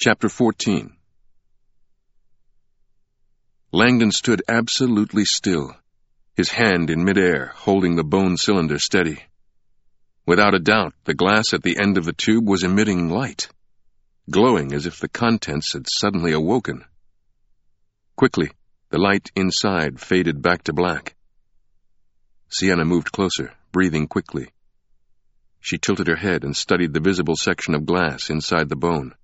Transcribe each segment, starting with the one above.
Chapter 14. Langdon stood absolutely still, his hand in midair, holding the bone cylinder steady. Without a doubt, the glass at the end of the tube was emitting light, glowing as if the contents had suddenly awoken. Quickly, the light inside faded back to black. Sienna moved closer, breathing quickly. She tilted her head and studied the visible section of glass inside the bone.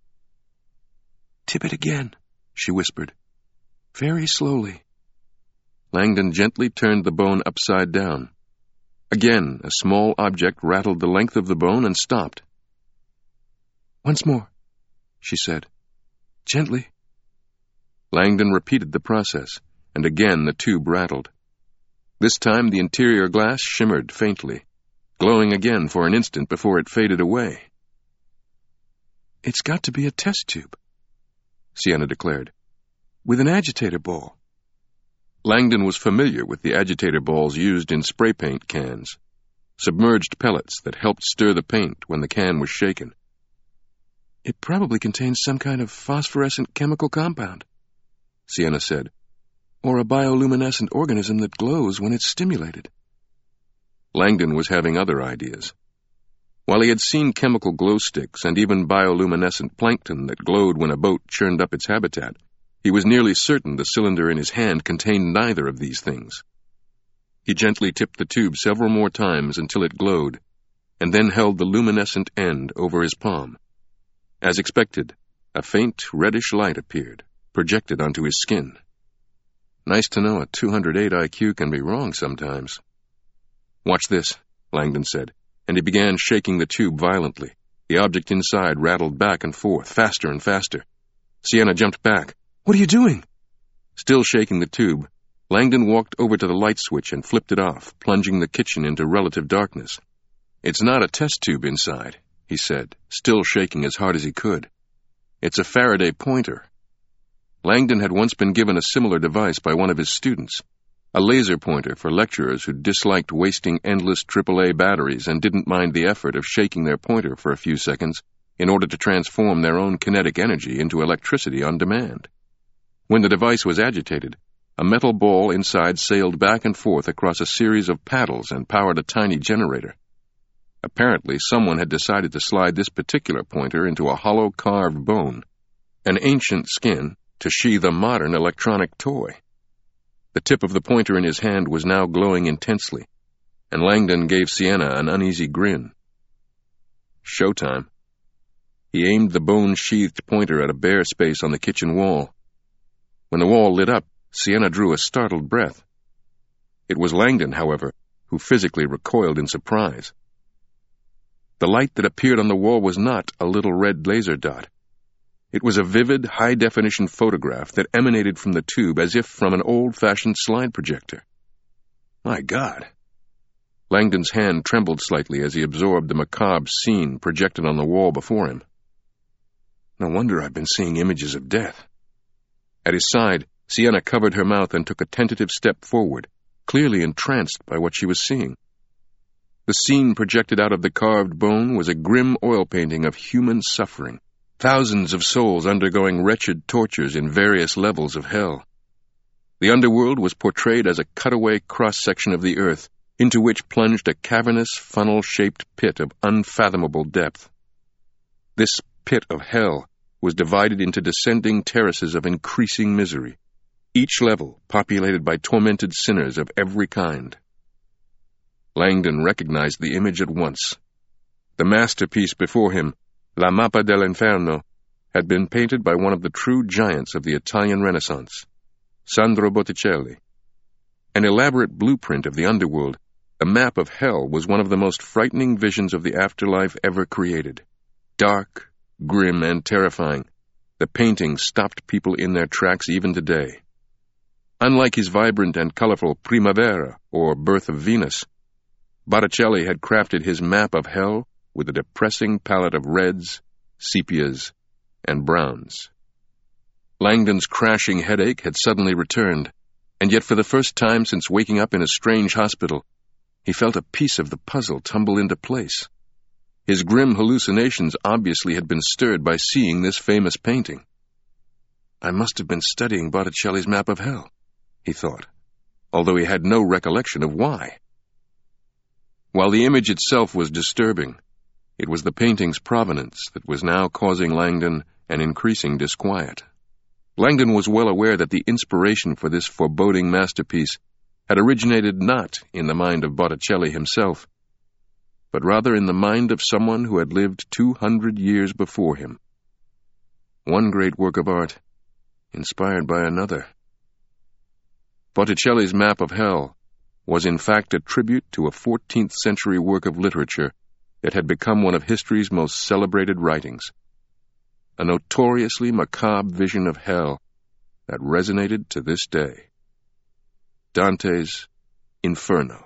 "Tip it again," she whispered. "Very slowly." Langdon gently turned the bone upside down. Again, a small object rattled the length of the bone and stopped. "Once more," she said. "Gently." Langdon repeated the process, and again the tube rattled. This time the interior glass shimmered faintly, glowing again for an instant before it faded away. "It's got to be a test tube," Sienna declared, "with an agitator ball." Langdon was familiar with the agitator balls used in spray paint cans, submerged pellets that helped stir the paint when the can was shaken. "It probably contains some kind of phosphorescent chemical compound," Sienna said, "or a bioluminescent organism that glows when it's stimulated." Langdon was having other ideas. While he had seen chemical glow sticks and even bioluminescent plankton that glowed when a boat churned up its habitat, he was nearly certain the cylinder in his hand contained neither of these things. He gently tipped the tube several more times until it glowed, and then held the luminescent end over his palm. As expected, a faint reddish light appeared, projected onto his skin. Nice to know a 208 IQ can be wrong sometimes. "Watch this," Langdon said, and he began shaking the tube violently. The object inside rattled back and forth, faster and faster. Sienna jumped back. "What are you doing?" Still shaking the tube, Langdon walked over to the light switch and flipped it off, plunging the kitchen into relative darkness. "It's not a test tube inside," he said, still shaking as hard as he could. "It's a Faraday pointer." Langdon had once been given a similar device by one of his students, a laser pointer for lecturers who disliked wasting endless AAA batteries and didn't mind the effort of shaking their pointer for a few seconds in order to transform their own kinetic energy into electricity on demand. When the device was agitated, a metal ball inside sailed back and forth across a series of paddles and powered a tiny generator. Apparently, someone had decided to slide this particular pointer into a hollow carved bone, an ancient skin, to sheathe a modern electronic toy. The tip of the pointer in his hand was now glowing intensely, and Langdon gave Sienna an uneasy grin. Showtime. He aimed the bone-sheathed pointer at a bare space on the kitchen wall. When the wall lit up, Sienna drew a startled breath. It was Langdon, however, who physically recoiled in surprise. The light that appeared on the wall was not a little red laser dot. It was a vivid, high-definition photograph that emanated from the tube as if from an old-fashioned slide projector. My God! Langdon's hand trembled slightly as he absorbed the macabre scene projected on the wall before him. No wonder I've been seeing images of death. At his side, Sienna covered her mouth and took a tentative step forward, clearly entranced by what she was seeing. The scene projected out of the carved bone was a grim oil painting of human suffering. Thousands of souls undergoing wretched tortures in various levels of hell. The underworld was portrayed as a cutaway cross-section of the earth, into which plunged a cavernous, funnel-shaped pit of unfathomable depth. This pit of hell was divided into descending terraces of increasing misery, each level populated by tormented sinners of every kind. Langdon recognized the image at once. The masterpiece before him, La Mappa dell'Inferno, had been painted by one of the true giants of the Italian Renaissance, Sandro Botticelli. An elaborate blueprint of the underworld, the map of hell was one of the most frightening visions of the afterlife ever created. Dark, grim, and terrifying, the painting stopped people in their tracks even today. Unlike his vibrant and colorful Primavera, or Birth of Venus, Botticelli had crafted his map of hell with a depressing palette of reds, sepias, and browns. Langdon's crashing headache had suddenly returned, and yet for the first time since waking up in a strange hospital, he felt a piece of the puzzle tumble into place. His grim hallucinations obviously had been stirred by seeing this famous painting. I must have been studying Botticelli's map of hell, he thought, although he had no recollection of why. While the image itself was disturbing, it was the painting's provenance that was now causing Langdon an increasing disquiet. Langdon was well aware that the inspiration for this foreboding masterpiece had originated not in the mind of Botticelli himself, but rather in the mind of someone who had lived 200 years before him. One great work of art, inspired by another. Botticelli's Map of Hell was in fact a tribute to a 14th century work of literature that had become one of history's most celebrated writings, a notoriously macabre vision of hell that resonated to this day. Dante's Inferno.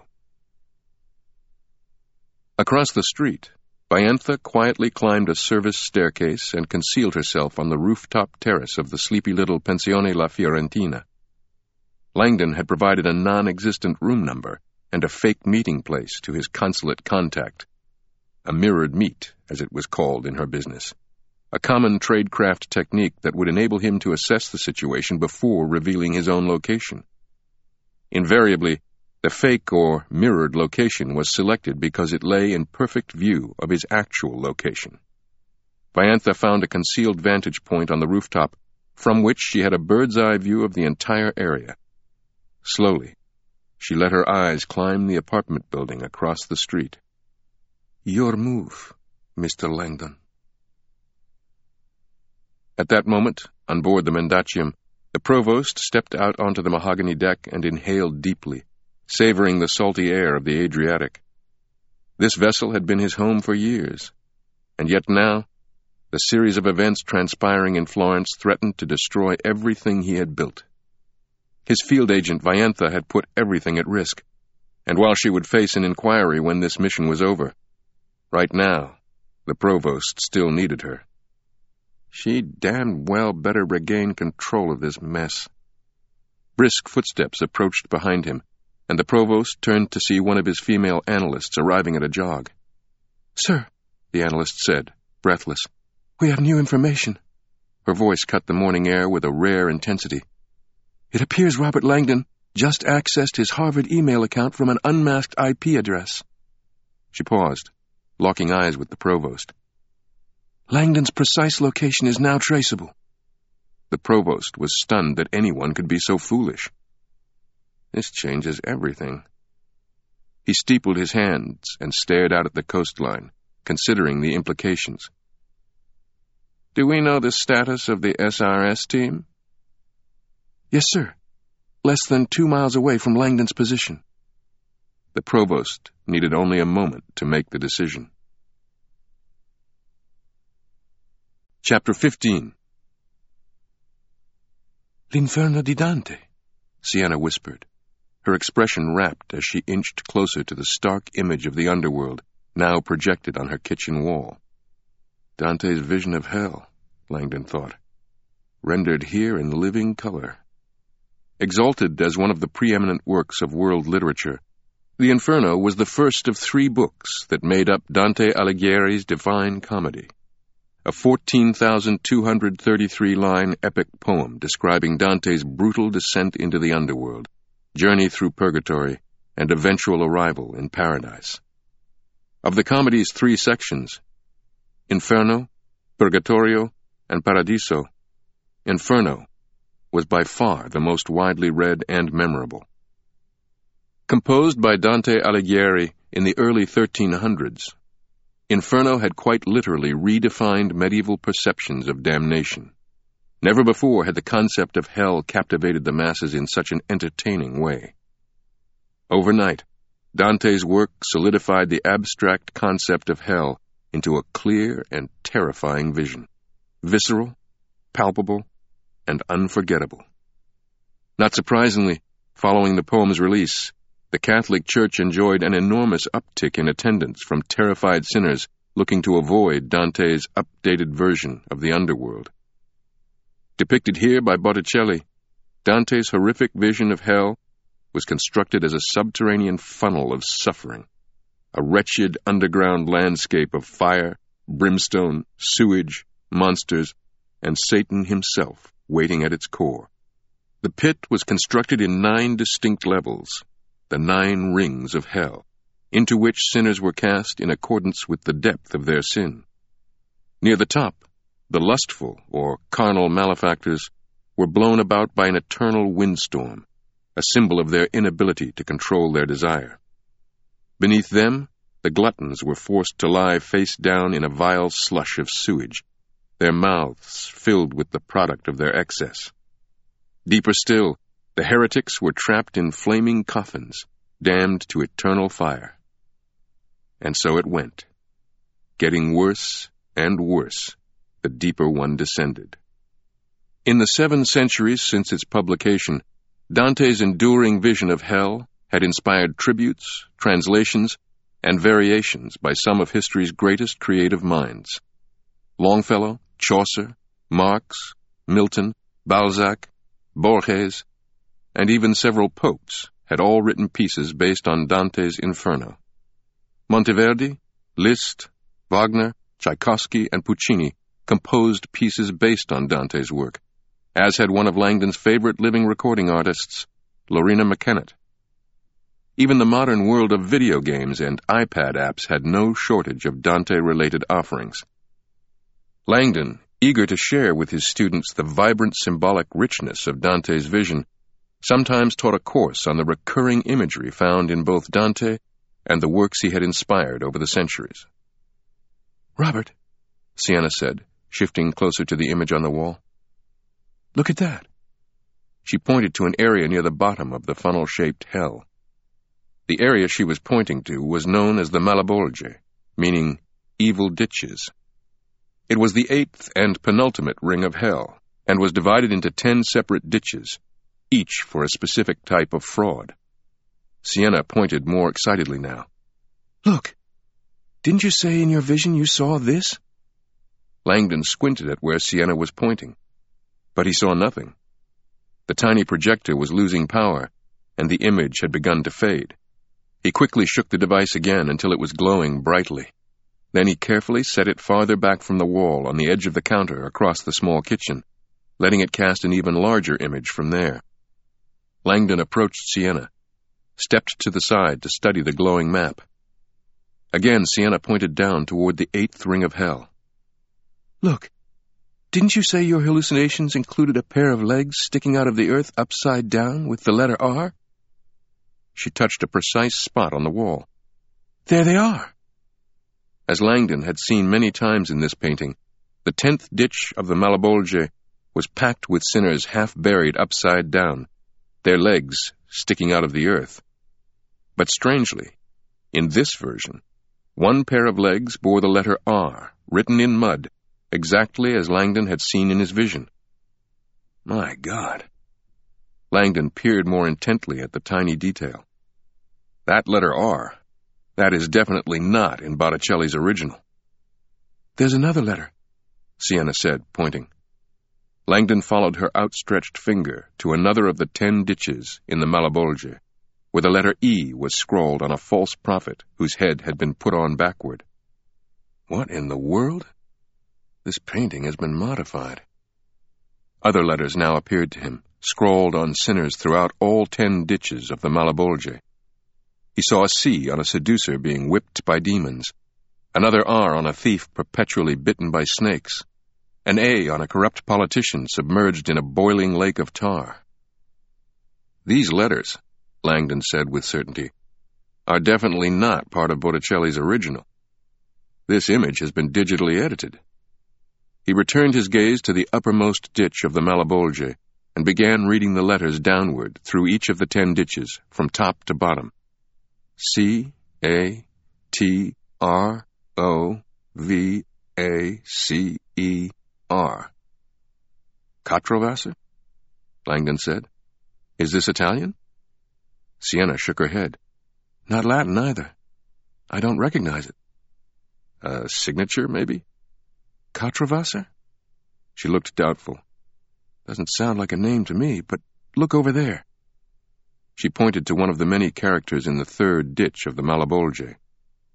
Across the street, Diantha quietly climbed a service staircase and concealed herself on the rooftop terrace of the sleepy little Pensione La Fiorentina. Langdon had provided a non-existent room number and a fake meeting place to his consulate contact, a mirrored meet, as it was called in her business, a common tradecraft technique that would enable him to assess the situation before revealing his own location. Invariably, the fake or mirrored location was selected because it lay in perfect view of his actual location. Diantha found a concealed vantage point on the rooftop from which she had a bird's-eye view of the entire area. Slowly, she let her eyes climb the apartment building across the street. Your move, Mr. Langdon. At that moment, on board the Mendacium, the provost stepped out onto the mahogany deck and inhaled deeply, savoring the salty air of the Adriatic. This vessel had been his home for years, and yet now, the series of events transpiring in Florence threatened to destroy everything he had built. His field agent Diantha had put everything at risk, and while she would face an inquiry when this mission was over, right now, the provost still needed her. She damned well better regain control of this mess. Brisk footsteps approached behind him, and the provost turned to see one of his female analysts arriving at a jog. "Sir," the analyst said, breathless, "we have new information." Her voice cut the morning air with a rare intensity. "It appears Robert Langdon just accessed his Harvard email account from an unmasked IP address." She paused, locking eyes with the provost. "Langdon's precise location is now traceable." The provost was stunned that anyone could be so foolish. This changes everything. He steepled his hands and stared out at the coastline, considering the implications. "Do we know the status of the SRS team?" "Yes, sir. Less than 2 miles away from Langdon's position." The provost needed only a moment to make the decision. Chapter 15. "L'Inferno di Dante," Sienna whispered, her expression rapt as she inched closer to the stark image of the underworld, now projected on her kitchen wall. Dante's vision of hell, Langdon thought, rendered here in living color. Exalted as one of the preeminent works of world literature, the Inferno was the first of 3 books that made up Dante Alighieri's Divine Comedy, a 14,233-line epic poem describing Dante's brutal descent into the underworld, journey through purgatory, and eventual arrival in paradise. Of the comedy's 3 sections, Inferno, Purgatorio, and Paradiso, Inferno was by far the most widely read and memorable. Composed by Dante Alighieri in the early 1300s, Inferno had quite literally redefined medieval perceptions of damnation. Never before had the concept of hell captivated the masses in such an entertaining way. Overnight, Dante's work solidified the abstract concept of hell into a clear and terrifying vision, visceral, palpable, and unforgettable. Not surprisingly, following the poem's release, the Catholic Church enjoyed an enormous uptick in attendance from terrified sinners looking to avoid Dante's updated version of the underworld. Depicted here by Botticelli, Dante's horrific vision of hell was constructed as a subterranean funnel of suffering, a wretched underground landscape of fire, brimstone, sewage, monsters, and Satan himself waiting at its core. The pit was constructed in 9 distinct levels, the 9 rings of hell, into which sinners were cast in accordance with the depth of their sin. Near the top, the lustful or carnal malefactors were blown about by an eternal windstorm, a symbol of their inability to control their desire. Beneath them, the gluttons were forced to lie face down in a vile slush of sewage, their mouths filled with the product of their excess. Deeper still, the heretics were trapped in flaming coffins, damned to eternal fire. And so it went, getting worse and worse the deeper one descended. In the 7 centuries since its publication, Dante's enduring vision of hell had inspired tributes, translations, and variations by some of history's greatest creative minds. Longfellow, Chaucer, Marx, Milton, Balzac, Borges, and even several popes had all written pieces based on Dante's Inferno. Monteverdi, Liszt, Wagner, Tchaikovsky, and Puccini composed pieces based on Dante's work, as had one of Langdon's favorite living recording artists, Loreena McKennitt. Even the modern world of video games and iPad apps had no shortage of Dante-related offerings. Langdon, eager to share with his students the vibrant symbolic richness of Dante's vision, sometimes taught a course on the recurring imagery found in both Dante and the works he had inspired over the centuries. "Robert," Sienna said, shifting closer to the image on the wall. "Look at that." She pointed to an area near the bottom of the funnel-shaped hell. The area she was pointing to was known as the Malebolge, meaning evil ditches. It was the 8th and penultimate ring of hell, and was divided into 10 separate ditches, each for a specific type of fraud. Sienna pointed more excitedly now. "Look! Didn't you say in your vision you saw this?" Langdon squinted at where Sienna was pointing, but he saw nothing. The tiny projector was losing power, and the image had begun to fade. He quickly shook the device again until it was glowing brightly. Then he carefully set it farther back from the wall on the edge of the counter across the small kitchen, letting it cast an even larger image from there. Langdon approached Sienna, stepped to the side to study the glowing map. Again, Sienna pointed down toward the 8th ring of hell. "Look, didn't you say your hallucinations included a pair of legs sticking out of the earth upside down with the letter R?" She touched a precise spot on the wall. "There they are!" As Langdon had seen many times in this painting, the 10th ditch of the Malebolge was packed with sinners half buried upside down, their legs sticking out of the earth. But strangely, in this version, one pair of legs bore the letter R, written in mud, exactly as Langdon had seen in his vision. My God! Langdon peered more intently at the tiny detail. That letter R, that is definitely not in Botticelli's original. "There's another letter," Sienna said, pointing. Langdon followed her outstretched finger to another of the 10 ditches in the Malebolge, where the letter E was scrawled on a false prophet whose head had been put on backward. What in the world? This painting has been modified. Other letters now appeared to him, scrawled on sinners throughout all 10 ditches of the Malebolge. He saw a C on a seducer being whipped by demons, another R on a thief perpetually bitten by snakes, an A on a corrupt politician submerged in a boiling lake of tar. "These letters," Langdon said with certainty, "are definitely not part of Botticelli's original. This image has been digitally edited." He returned his gaze to the uppermost ditch of the Malebolge and began reading the letters downward through each of the 10 ditches, from top to bottom. C-A-T-R-O-V-A-C-E-R. Katrovasser? Langdon said. "Is this Italian?" Sienna shook her head. "Not Latin, either. I don't recognize it." "A signature, maybe?" "Katrovasser?" She looked doubtful. "Doesn't sound like a name to me, but look over there." She pointed to one of the many characters in the 3rd ditch of the Malebolge.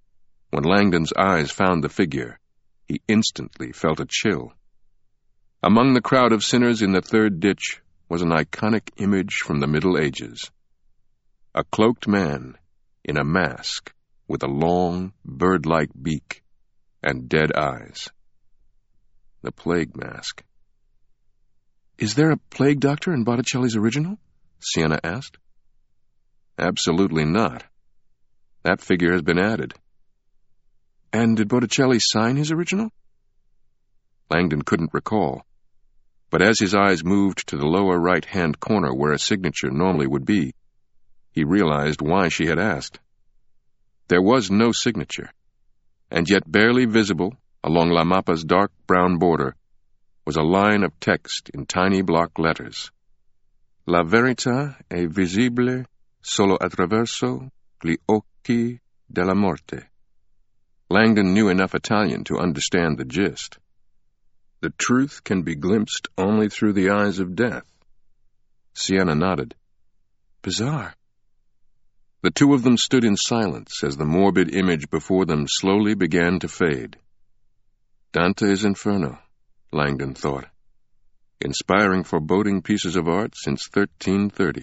When Langdon's eyes found the figure, he instantly felt a chill. Among the crowd of sinners in the third ditch was an iconic image from the Middle Ages. A cloaked man in a mask with a long, bird-like beak and dead eyes. The plague mask. "Is there a plague doctor in Botticelli's original?" Sienna asked. "Absolutely not. That figure has been added." "And did Botticelli sign his original?" Langdon couldn't recall, but as his eyes moved to the lower right-hand corner where a signature normally would be, he realized why she had asked. There was no signature, and yet barely visible along La Mappa's dark brown border was a line of text in tiny block letters. La verità è visibile solo attraverso gli occhi della morte. Langdon knew enough Italian to understand the gist. The truth can be glimpsed only through the eyes of death. Sienna nodded. Bizarre. The two of them stood in silence as the morbid image before them slowly began to fade. Dante's Inferno, Langdon thought. Inspiring foreboding pieces of art since 1330.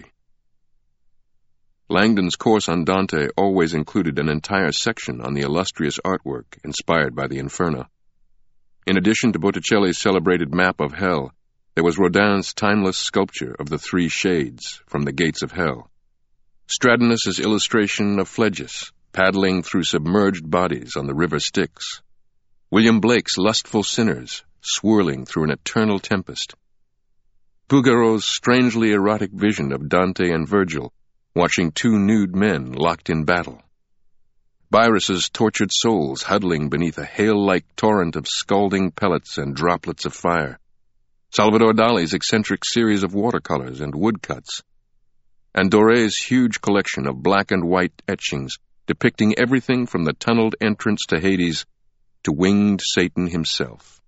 Langdon's course on Dante always included an entire section on the illustrious artwork inspired by the Inferno. In addition to Botticelli's celebrated map of hell, there was Rodin's timeless sculpture of the three shades from the gates of hell, Stradonus's illustration of Phlegus paddling through submerged bodies on the river Styx, William Blake's lustful sinners swirling through an eternal tempest, Bouguereau's strangely erotic vision of Dante and Virgil watching two nude men locked in battle, Byrus's tortured souls huddling beneath a hail-like torrent of scalding pellets and droplets of fire, Salvador Dali's eccentric series of watercolors and woodcuts, and Doré's huge collection of black and white etchings depicting everything from the tunneled entrance to Hades to winged Satan himself.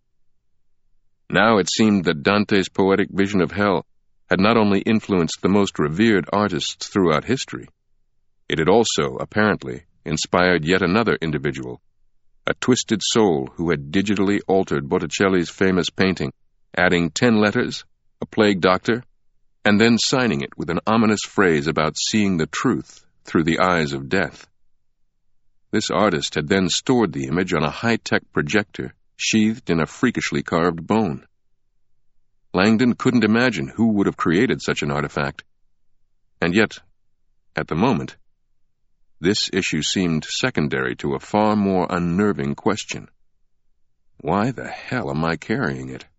Now it seemed that Dante's poetic vision of hell had not only influenced the most revered artists throughout history, it had also, apparently, inspired yet another individual, a twisted soul who had digitally altered Botticelli's famous painting, adding 10 letters, a plague doctor, and then signing it with an ominous phrase about seeing the truth through the eyes of death. This artist had then stored the image on a high-tech projector sheathed in a freakishly carved bone. Langdon couldn't imagine who would have created such an artifact. And yet, at the moment, this issue seemed secondary to a far more unnerving question. Why the hell am I carrying it?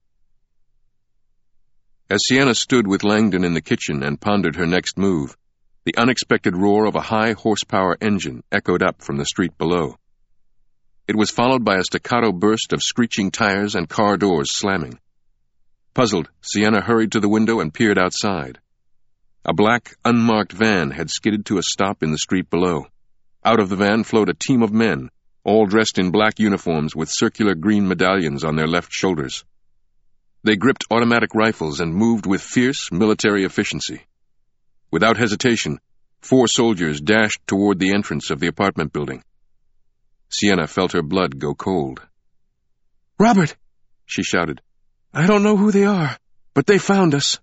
As Sienna stood with Langdon in the kitchen and pondered her next move, the unexpected roar of a high-horsepower engine echoed up from the street below. It was followed by a staccato burst of screeching tires and car doors slamming. Puzzled, Sienna hurried to the window and peered outside. A black, unmarked van had skidded to a stop in the street below. Out of the van flowed a team of men, all dressed in black uniforms with circular green medallions on their left shoulders. They gripped automatic rifles and moved with fierce military efficiency. Without hesitation, 4 soldiers dashed toward the entrance of the apartment building. Sienna felt her blood go cold. "Robert!" she shouted. "I don't know who they are, but they found us."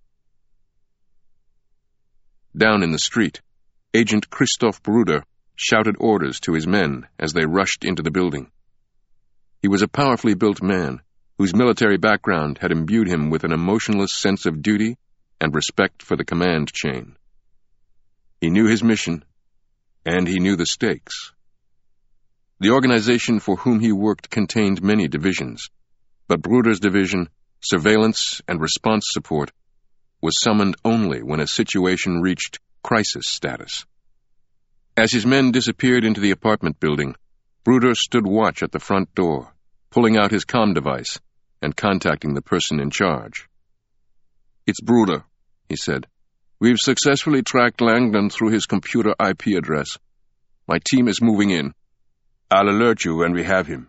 Down in the street, Agent Christoph Bruder shouted orders to his men as they rushed into the building. He was a powerfully built man whose military background had imbued him with an emotionless sense of duty and respect for the command chain. He knew his mission, and he knew the stakes. The organization for whom he worked contained many divisions, but Bruder's division, surveillance and response support, was summoned only when a situation reached crisis status. As his men disappeared into the apartment building, Bruder stood watch at the front door, pulling out his comm device and contacting the person in charge. "It's Bruder," he said. "We've successfully tracked Langdon through his computer IP address. My team is moving in. I'll alert you when we have him."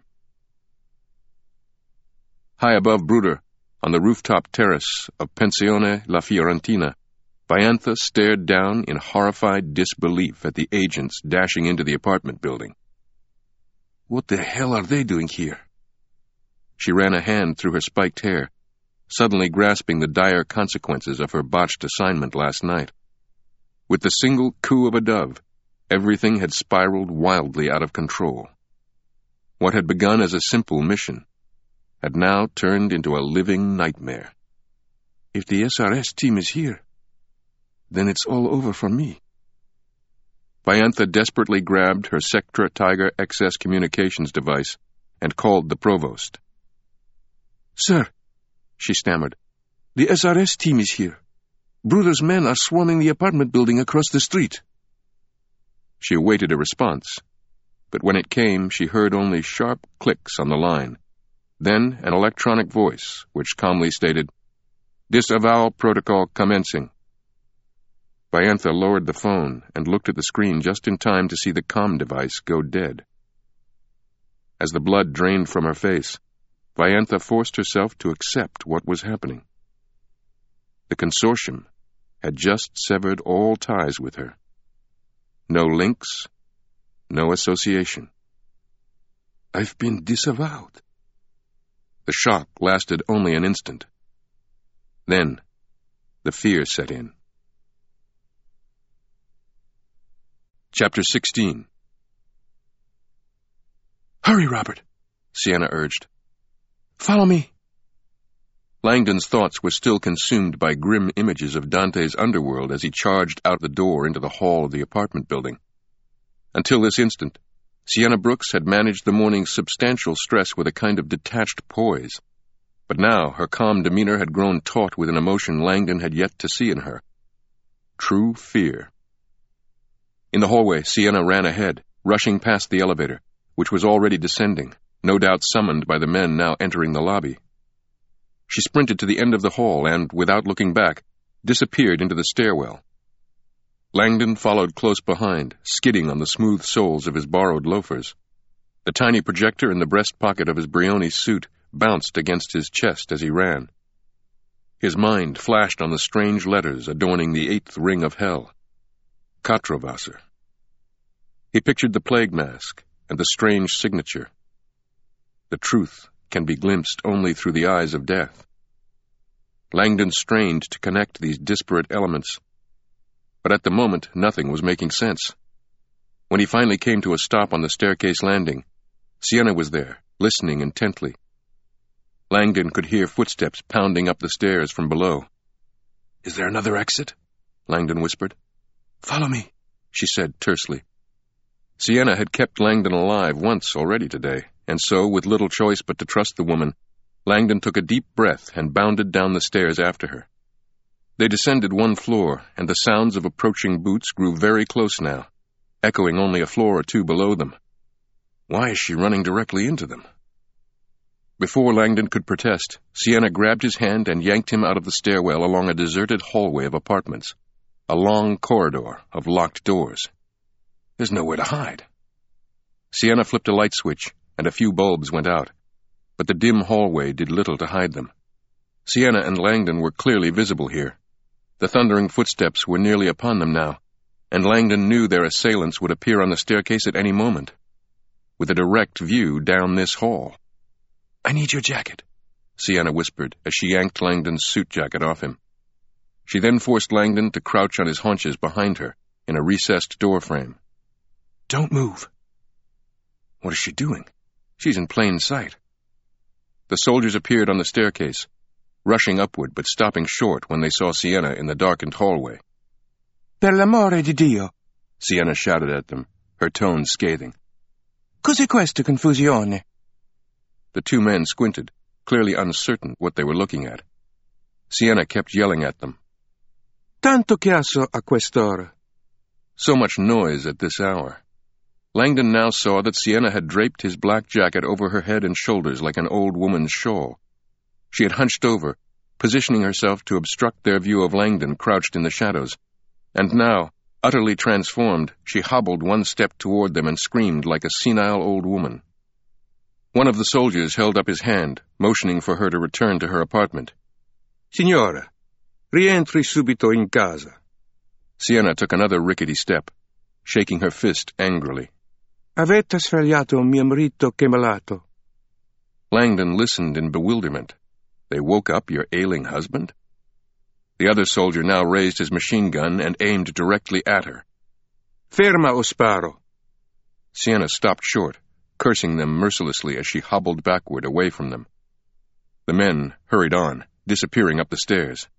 High above Bruder, on the rooftop terrace of Pensione La Fiorentina, Baiantha stared down in horrified disbelief at the agents dashing into the apartment building. What the hell are they doing here? She ran a hand through her spiked hair, suddenly grasping the dire consequences of her botched assignment last night. With the single coo of a dove, everything had spiraled wildly out of control. What had begun as a simple mission had now turned into a living nightmare. If the SRS team is here, then it's all over for me. Viantha desperately grabbed her Sectra Tiger XS communications device and called the provost. "Sir," she stammered, "the SRS team is here. Bruder's men are swarming the apartment building across the street." She awaited a response, but when it came, she heard only sharp clicks on the line, then an electronic voice which calmly stated, "Disavowal protocol commencing." Viantha lowered the phone and looked at the screen just in time to see the comm device go dead. As the blood drained from her face, Viantha forced herself to accept what was happening. The consortium had just severed all ties with her. No links, no association. "I've been disavowed." The shock lasted only an instant. Then, the fear set in. Chapter 16. "Hurry, Robert," Sienna urged. "Follow me." Langdon's thoughts were still consumed by grim images of Dante's underworld as he charged out the door into the hall of the apartment building. Until this instant, Sienna Brooks had managed the morning's substantial stress with a kind of detached poise. But now her calm demeanor had grown taut with an emotion Langdon had yet to see in her. True fear. In the hallway, Sienna ran ahead, rushing past the elevator, which was already descending, no doubt summoned by the men now entering the lobby. She sprinted to the end of the hall and, without looking back, disappeared into the stairwell. Langdon followed close behind, skidding on the smooth soles of his borrowed loafers. The tiny projector in the breast pocket of his Brioni suit bounced against his chest as he ran. His mind flashed on the strange letters adorning the 8th ring of hell. Katrovasser. He pictured the plague mask and the strange signature. The truth can be glimpsed only through the eyes of death. Langdon strained to connect these disparate elements, but at the moment nothing was making sense. When he finally came to a stop on the staircase landing, Sienna was there, listening intently. Langdon could hear footsteps pounding up the stairs from below. "Is there another exit?" Langdon whispered. "Follow me," she said tersely. Sienna had kept Langdon alive once already today, and so, with little choice but to trust the woman, Langdon took a deep breath and bounded down the stairs after her. They descended one floor, and the sounds of approaching boots grew very close now, echoing only a floor or two below them. Why is she running directly into them? Before Langdon could protest, Sienna grabbed his hand and yanked him out of the stairwell along a deserted hallway of apartments, a long corridor of locked doors. There's nowhere to hide. Sienna flipped a light switch, and a few bulbs went out, but the dim hallway did little to hide them. Sienna and Langdon were clearly visible here. The thundering footsteps were nearly upon them now, and Langdon knew their assailants would appear on the staircase at any moment, with a direct view down this hall. "I need your jacket," Sienna whispered as she yanked Langdon's suit jacket off him. She then forced Langdon to crouch on his haunches behind her in a recessed doorframe. "Don't move." What is she doing? She's in plain sight. The soldiers appeared on the staircase, rushing upward but stopping short when they saw Sienna in the darkened hallway. "Per l'amore di Dio," Sienna shouted at them, her tone scathing. "Cos'è questa confusione?" The two men squinted, clearly uncertain what they were looking at. Sienna kept yelling at them. "Tanto chiasso a quest'ora." So much noise at this hour. Langdon now saw that Sienna had draped his black jacket over her head and shoulders like an old woman's shawl. She had hunched over, positioning herself to obstruct their view of Langdon crouched in the shadows, and now, utterly transformed, she hobbled one step toward them and screamed like a senile old woman. One of the soldiers held up his hand, motioning for her to return to her apartment. "Signora, rientri subito in casa." Sienna took another rickety step, shaking her fist angrily. Avete svegliato mio marito che malato. Langdon listened in bewilderment. They woke up your ailing husband? The other soldier now raised his machine gun and aimed directly at her. Ferma o sparo. Sienna stopped short, cursing them mercilessly as she hobbled backward away from them. The men hurried on, disappearing up the stairs.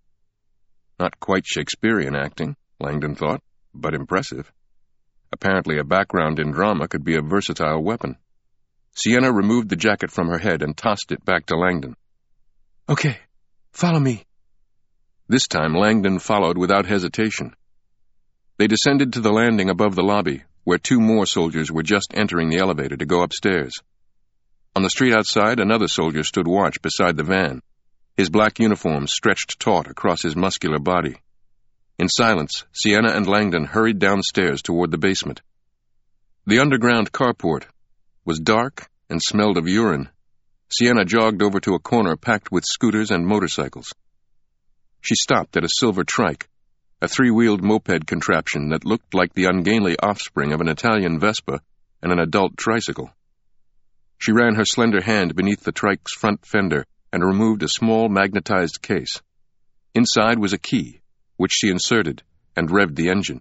Not quite Shakespearean acting, Langdon thought, but impressive. Apparently a background in drama could be a versatile weapon. Sienna removed the jacket from her head and tossed it back to Langdon. Okay, follow me. This time Langdon followed without hesitation. They descended to the landing above the lobby, where 2 more soldiers were just entering the elevator to go upstairs. On the street outside, another soldier stood watch beside the van, his black uniform stretched taut across his muscular body. In silence, Sienna and Langdon hurried downstairs toward the basement. The underground carport was dark and smelled of urine. Sienna jogged over to a corner packed with scooters and motorcycles. She stopped at a silver trike, a 3-wheeled moped contraption that looked like the ungainly offspring of an Italian Vespa and an adult tricycle. She ran her slender hand beneath the trike's front fender and removed a small magnetized case. Inside was a key, which she inserted and revved the engine.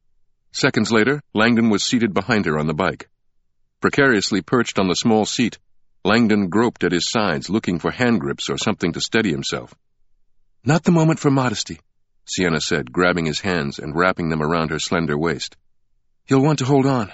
Seconds later, Langdon was seated behind her on the bike. Precariously perched on the small seat, Langdon groped at his sides looking for hand grips or something to steady himself. Not the moment for modesty, Sienna said, grabbing his hands and wrapping them around her slender waist. You'll want to hold on.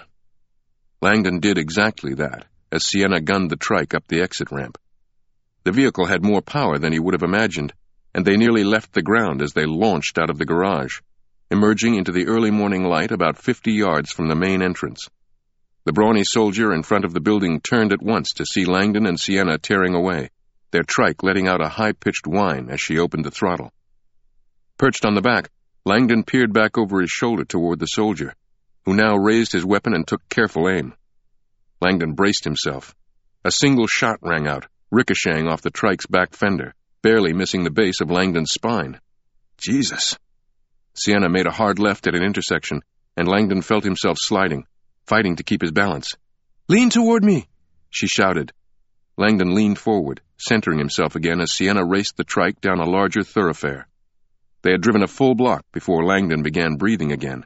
Langdon did exactly that, as Sienna gunned the trike up the exit ramp. The vehicle had more power than he would have imagined, and they nearly left the ground as they launched out of the garage, emerging into the early morning light about 50 yards from the main entrance. The brawny soldier in front of the building turned at once to see Langdon and Sienna tearing away, their trike letting out a high-pitched whine as she opened the throttle. Perched on the back, Langdon peered back over his shoulder toward the soldier, who now raised his weapon and took careful aim. Langdon braced himself. A single shot rang out, ricocheting off the trike's back fender, barely missing the base of Langdon's spine. Jesus! Sienna made a hard left at an intersection, and Langdon felt himself sliding, fighting to keep his balance. Lean toward me, she shouted. Langdon leaned forward, centering himself again as Sienna raced the trike down a larger thoroughfare. They had driven a full block before Langdon began breathing again.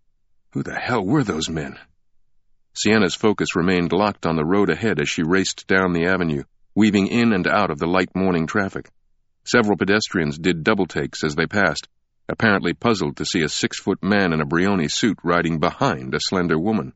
Who the hell were those men? Sienna's focus remained locked on the road ahead as she raced down the avenue, weaving in and out of the light morning traffic. Several pedestrians did double-takes as they passed, apparently puzzled to see a 6-foot man in a Brioni suit riding behind a slender woman.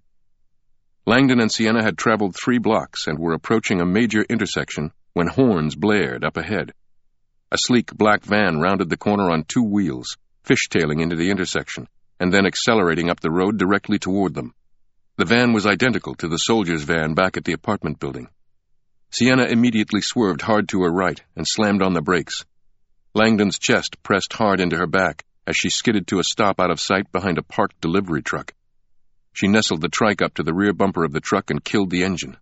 Langdon and Sienna had traveled 3 blocks and were approaching a major intersection when horns blared up ahead. A sleek black van rounded the corner on 2 wheels, fishtailing into the intersection, and then accelerating up the road directly toward them. The van was identical to the soldier's van back at the apartment building. Sienna immediately swerved hard to her right and slammed on the brakes. Langdon's chest pressed hard into her back as she skidded to a stop out of sight behind a parked delivery truck. She nestled the trike up to the rear bumper of the truck and killed the engine.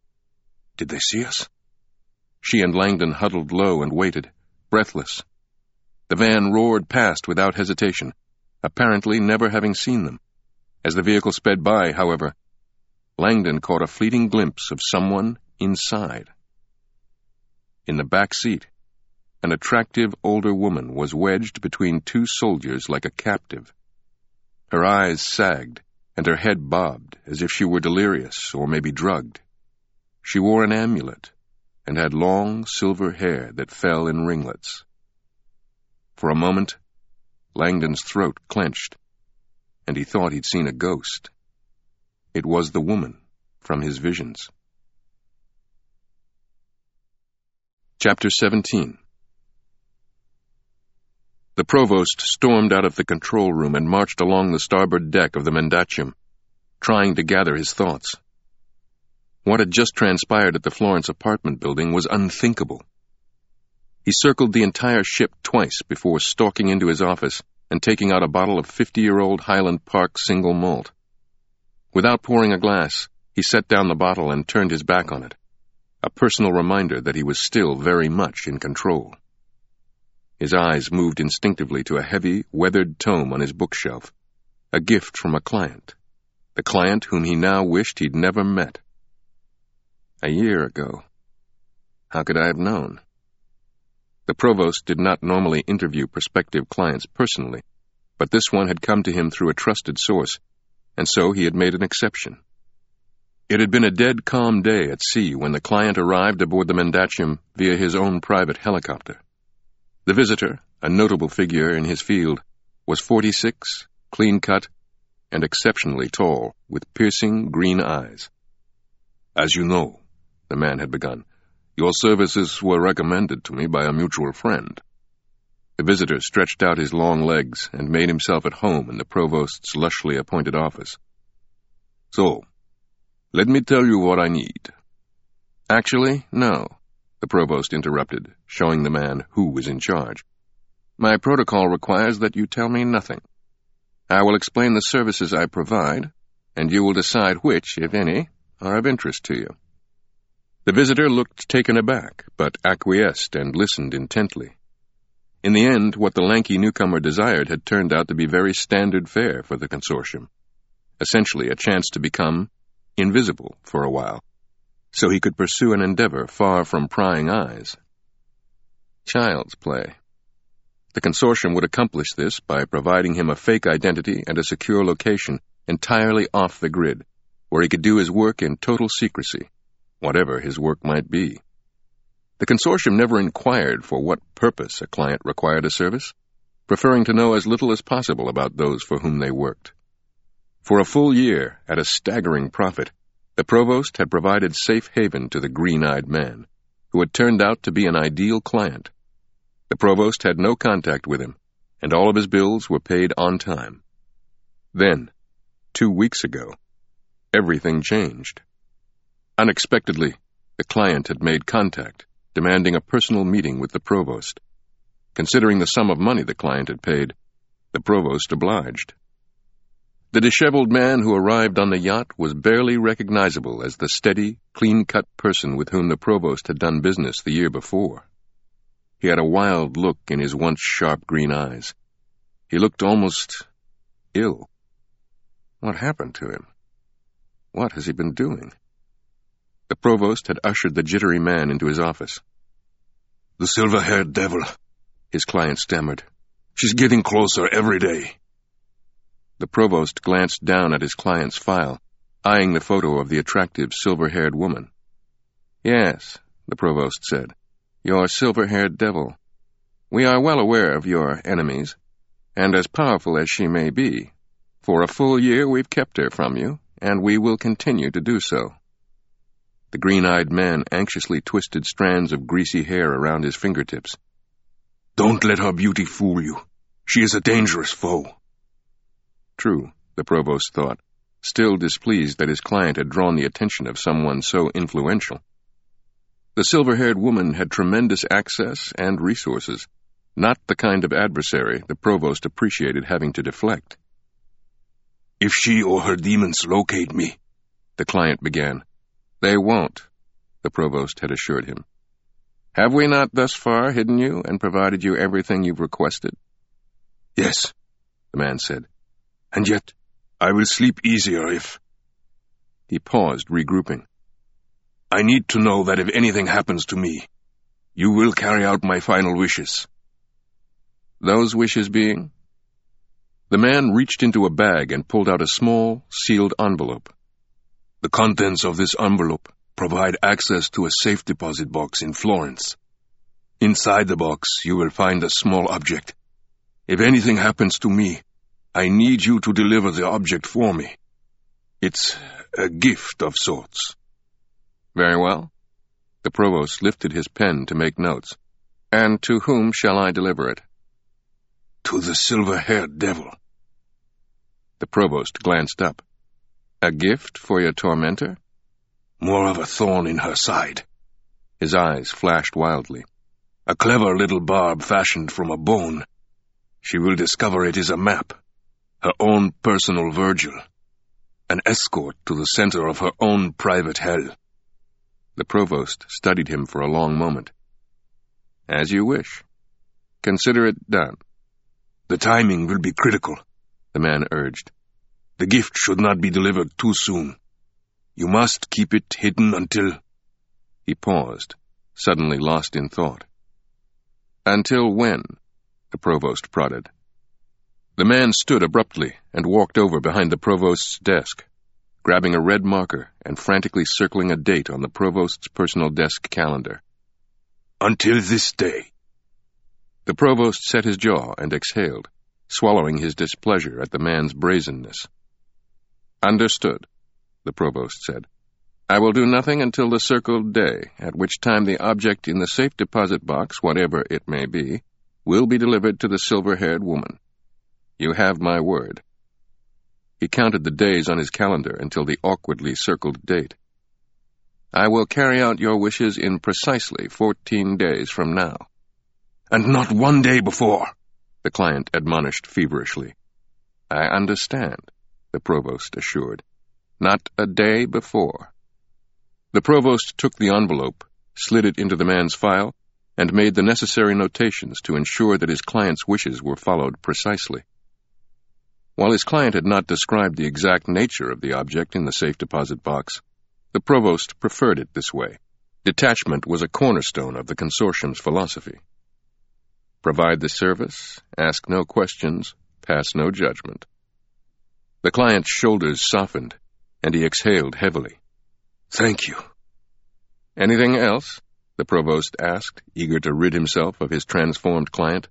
Did they see us? She and Langdon huddled low and waited, breathless. The van roared past without hesitation, apparently never having seen them. As the vehicle sped by, however, Langdon caught a fleeting glimpse of someone inside. In the back seat, an attractive older woman was wedged between 2 soldiers like a captive. Her eyes sagged, and her head bobbed as if she were delirious or maybe drugged. She wore an amulet and had long silver hair that fell in ringlets. For a moment, Langdon's throat clenched, and he thought he'd seen a ghost. It was the woman from his visions. Chapter 17. The provost stormed out of the control room and marched along the starboard deck of the Mendacium, trying to gather his thoughts. What had just transpired at the Florence apartment building was unthinkable. He circled the entire ship twice before stalking into his office and taking out a bottle of 50-year-old Highland Park single malt. Without pouring a glass, he set down the bottle and turned his back on it, a personal reminder that he was still very much in control. His eyes moved instinctively to a heavy, weathered tome on his bookshelf, a gift from a client, the client whom he now wished he'd never met. A year ago. How could I have known? The provost did not normally interview prospective clients personally, but this one had come to him through a trusted source, and so he had made an exception. It had been a dead calm day at sea when the client arrived aboard the Mendacium via his own private helicopter. The visitor, a notable figure in his field, was 46, clean-cut, and exceptionally tall, with piercing green eyes. "As you know," the man had begun, "your services were recommended to me by a mutual friend." The visitor stretched out his long legs and made himself at home in the provost's lushly appointed office. "So, let me tell you what I need." "Actually, no," the provost interrupted, showing the man who was in charge. "My protocol requires that you tell me nothing. I will explain the services I provide, and you will decide which, if any, are of interest to you." The visitor looked taken aback, but acquiesced and listened intently. In the end, what the lanky newcomer desired had turned out to be very standard fare for the consortium, essentially a chance to become invisible for a while, so he could pursue an endeavor far from prying eyes. Child's play. The consortium would accomplish this by providing him a fake identity and a secure location entirely off the grid, where he could do his work in total secrecy, whatever his work might be. The consortium never inquired for what purpose a client required a service, preferring to know as little as possible about those for whom they worked. For a full year, at a staggering profit, the provost had provided safe haven to the green-eyed man, who had turned out to be an ideal client. The provost had no contact with him, and all of his bills were paid on time. Then, 2 weeks ago, everything changed. Unexpectedly, the client had made contact, demanding a personal meeting with the provost. Considering the sum of money the client had paid, the provost obliged. The disheveled man who arrived on the yacht was barely recognizable as the steady, clean-cut person with whom the provost had done business the year before. He had a wild look in his once sharp green eyes. He looked almost ill. What happened to him? What has he been doing? The provost had ushered the jittery man into his office. "The silver-haired devil," his client stammered. "She's getting closer every day." The provost glanced down at his client's file, eyeing the photo of the attractive silver-haired woman. "Yes," the provost said, "your silver-haired devil. We are well aware of your enemies, and as powerful as she may be, for a full year we've kept her from you, and we will continue to do so." The green-eyed man anxiously twisted strands of greasy hair around his fingertips. "Don't let her beauty fool you. She is a dangerous foe." True, the provost thought, still displeased that his client had drawn the attention of someone so influential. The silver-haired woman had tremendous access and resources, not the kind of adversary the provost appreciated having to deflect. "If she or her demons locate me," the client began. "They won't," the provost had assured him. "Have we not thus far hidden you and provided you everything you've requested?" "Yes," the man said. "And yet, I will sleep easier if—" He paused, regrouping. "I need to know that if anything happens to me, you will carry out my final wishes." "Those wishes being?" The man reached into a bag and pulled out a small, sealed envelope. "The contents of this envelope provide access to a safe deposit box in Florence. Inside the box, you will find a small object. If anything happens to me, I need you to deliver the object for me. It's a gift of sorts." "Very well." The provost lifted his pen to make notes. "And to whom shall I deliver it?" "To the silver-haired devil." The provost glanced up. "A gift for your tormentor?" "More of a thorn in her side." His eyes flashed wildly. "A clever little barb fashioned from a bone. She will discover it is a map. Her own personal Virgil. An escort to the center of her own private hell." The provost studied him for a long moment. "As you wish. Consider it done." "The timing will be critical," the man urged. The gift should not be delivered too soon. You must keep it hidden until—" He paused, suddenly lost in thought. "Until when?" the provost prodded. The man stood abruptly and walked over behind the provost's desk, grabbing a red marker and frantically circling a date on the provost's personal desk calendar. "Until this day." The provost set his jaw and exhaled, swallowing his displeasure at the man's brazenness. "Understood," the provost said. "I will do nothing until the circled day, at which time the object in the safe deposit box, whatever it may be, will be delivered to the silver-haired woman. You have my word." He counted the days on his calendar until the awkwardly circled date. "I will carry out your wishes in precisely 14 days from now." "And not 1 day before," the client admonished feverishly. "I understand," the provost assured. "Not a day before." The provost took the envelope, slid it into the man's file, and made the necessary notations to ensure that his client's wishes were followed precisely. While his client had not described the exact nature of the object in the safe deposit box, the provost preferred it this way. Detachment was a cornerstone of the consortium's philosophy. Provide the service, ask no questions, pass no judgment. The client's shoulders softened, and he exhaled heavily. "Thank you." "Anything else?" the provost asked, eager to rid himself of his transformed client.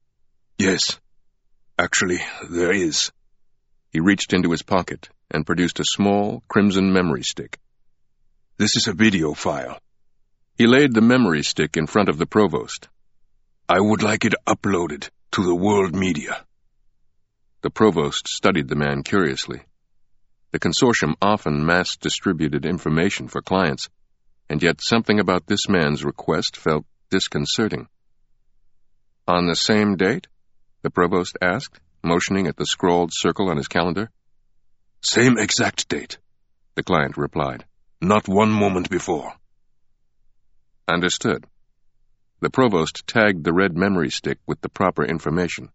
"Yes. Actually, there is." He reached into his pocket and produced a small, crimson memory stick. "This is a video file." He laid the memory stick in front of the provost. "I would like it uploaded to the world media." The provost studied the man curiously. The consortium often mass-distributed information for clients, and yet something about this man's request felt disconcerting. "On the same date?" the provost asked, motioning at the scrawled circle on his calendar. "Same exact date," the client replied. "Not 1 moment before." "Understood." The provost tagged the red memory stick with the proper information.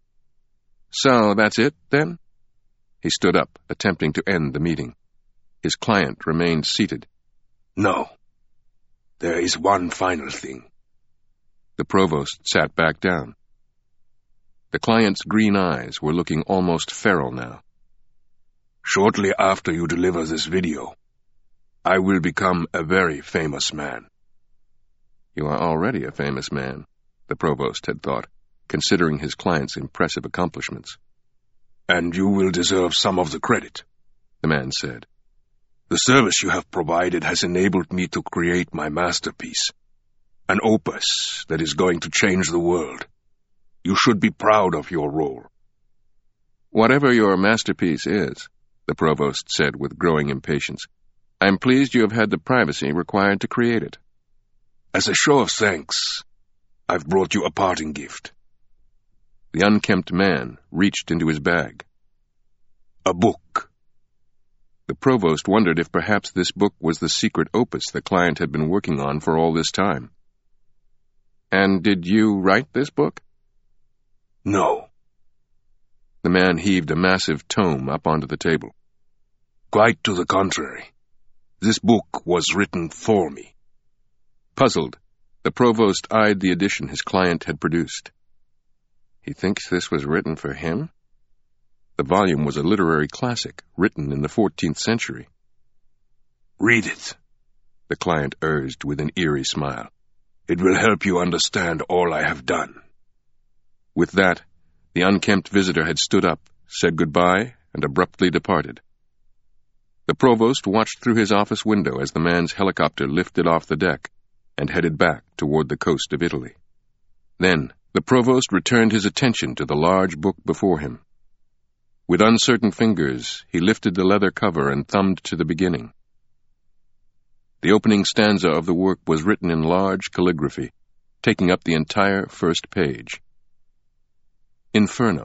"So that's it, then?" He stood up, attempting to end the meeting. His client remained seated. "No. There is one final thing." The provost sat back down. The client's green eyes were looking almost feral now. "Shortly after you deliver this video, I will become a very famous man." "You are already a famous man," the provost had thought, considering his client's impressive accomplishments. "And you will deserve some of the credit," the man said. "The service you have provided has enabled me to create my masterpiece, an opus that is going to change the world. You should be proud of your role." "Whatever your masterpiece is," the provost said with growing impatience, "I am pleased you have had the privacy required to create it." "As a show of thanks, I've brought you a parting gift." The unkempt man reached into his bag. "A book." The provost wondered if perhaps this book was the secret opus the client had been working on for all this time. "And did you write this book?" "No." The man heaved a massive tome up onto the table. "Quite to the contrary. This book was written for me." Puzzled, the provost eyed the edition his client had produced. He thinks this was written for him? The volume was a literary classic, written in the 14th century. "Read it," the client urged with an eerie smile. "It will help you understand all I have done." With that, the unkempt visitor had stood up, said goodbye, and abruptly departed. The provost watched through his office window as the man's helicopter lifted off the deck and headed back toward the coast of Italy. Then, the provost returned his attention to the large book before him. With uncertain fingers, he lifted the leather cover and thumbed to the beginning. The opening stanza of the work was written in large calligraphy, taking up the entire first page. Inferno.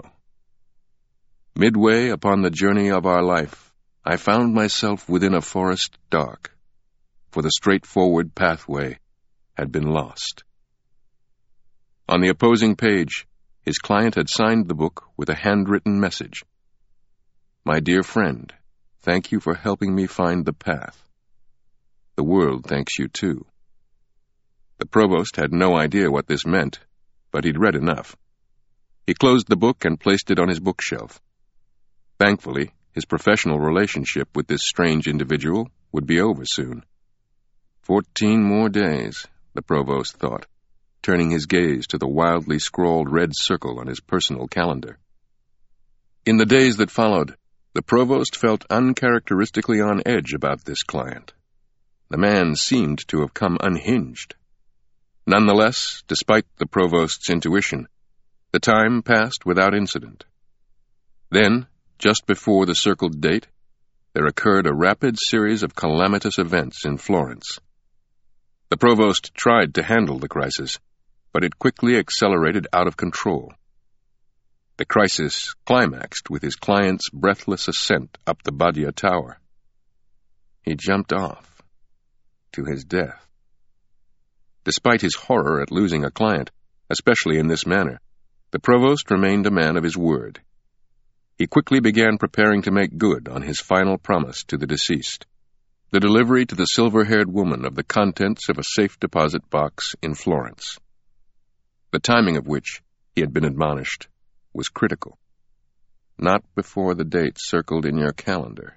Midway upon the journey of our life, I found myself within a forest dark, for the straightforward pathway had been lost. On the opposing page, his client had signed the book with a handwritten message. My dear friend, thank you for helping me find the path. The world thanks you too. The provost had no idea what this meant, but he'd read enough. He closed the book and placed it on his bookshelf. Thankfully, his professional relationship with this strange individual would be over soon. 14 more days, the provost thought, turning his gaze to the wildly scrawled red circle on his personal calendar. In the days that followed, the provost felt uncharacteristically on edge about this client. The man seemed to have come unhinged. Nonetheless, despite the provost's intuition, the time passed without incident. Then, just before the circled date, there occurred a rapid series of calamitous events in Florence. The provost tried to handle the crisis, but it quickly accelerated out of control. The crisis climaxed with his client's breathless ascent up the Badia Tower. He jumped off to his death. Despite his horror at losing a client, especially in this manner, the provost remained a man of his word. He quickly began preparing to make good on his final promise to the deceased, the delivery to the silver-haired woman of the contents of a safe deposit box in Florence. The timing of which, he had been admonished, was critical. Not before the date circled in your calendar.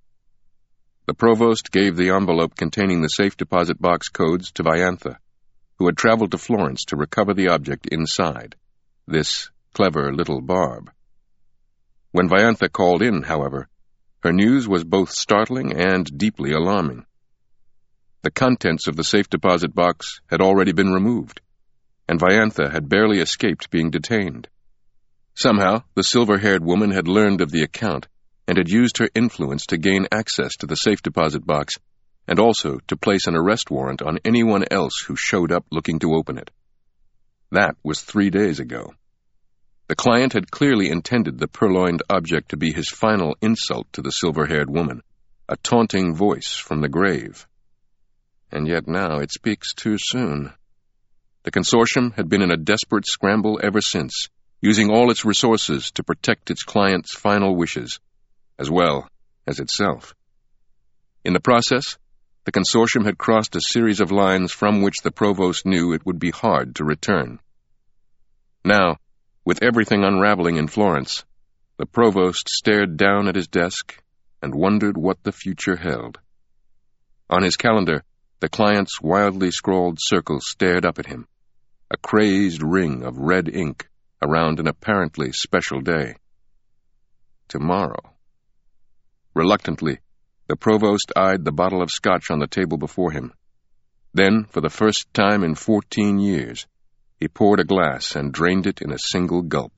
The provost gave the envelope containing the safe deposit box codes to Viantha, who had traveled to Florence to recover the object inside, this clever little barb. When Viantha called in, however, her news was both startling and deeply alarming. The contents of the safe deposit box had already been removed, and Viantha had barely escaped being detained. Somehow, the silver-haired woman had learned of the account and had used her influence to gain access to the safe deposit box and also to place an arrest warrant on anyone else who showed up looking to open it. That was 3 days ago. The client had clearly intended the purloined object to be his final insult to the silver-haired woman, a taunting voice from the grave. And yet now it speaks too soon. The consortium had been in a desperate scramble ever since, using all its resources to protect its client's final wishes, as well as itself. In the process, the consortium had crossed a series of lines from which the provost knew it would be hard to return. Now, with everything unraveling in Florence, the provost stared down at his desk and wondered what the future held. On his calendar, the client's wildly scrawled circle stared up at him, a crazed ring of red ink around an apparently special day. Tomorrow. Reluctantly, the provost eyed the bottle of scotch on the table before him. Then, for the first time in 14 years, he poured a glass and drained it in a single gulp.